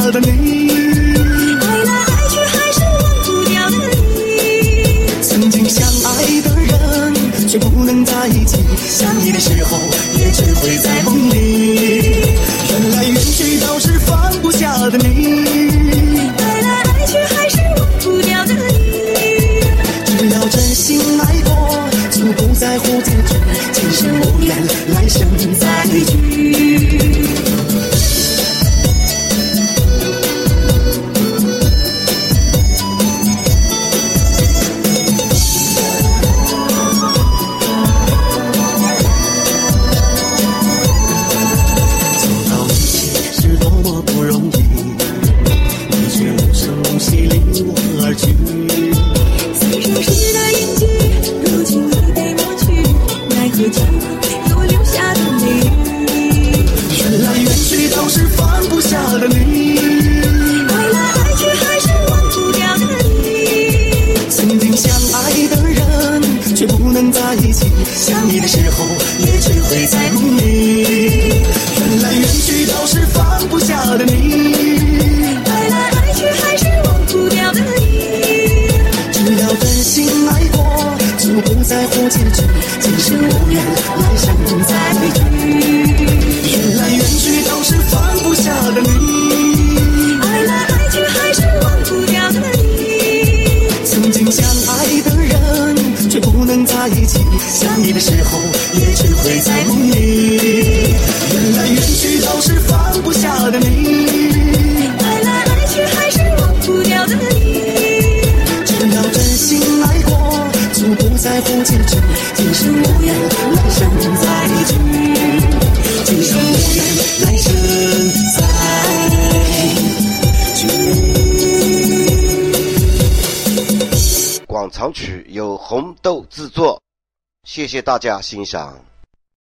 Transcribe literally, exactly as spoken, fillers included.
的你，爱来爱去还是忘不掉的你，曾经相爱的人却不能在一起，想你的时候也只会在梦里，缘来缘去都是放不下的你，爱来爱去还是忘不掉的你，只要真心爱过就不在乎结局，今生无缘来生再聚。在一起，想你的时候也只会在梦里，缘来缘去都是放不下的你，爱来爱去还是忘不掉的你，只要真心爱过就不在乎结局，今生无缘来生再聚，缘来缘去都是放不下的你，爱来爱去还是忘不掉的你，曾经相爱的人却不能在一起，想你的时候也只会在梦里，缘来缘去都是放不下的你，爱来爱去还是忘不掉的你，只要真心爱过就不在乎结局，今生无缘来生再聚，今生无缘来生再聚。 广场曲由红豆制作，谢谢大家欣赏。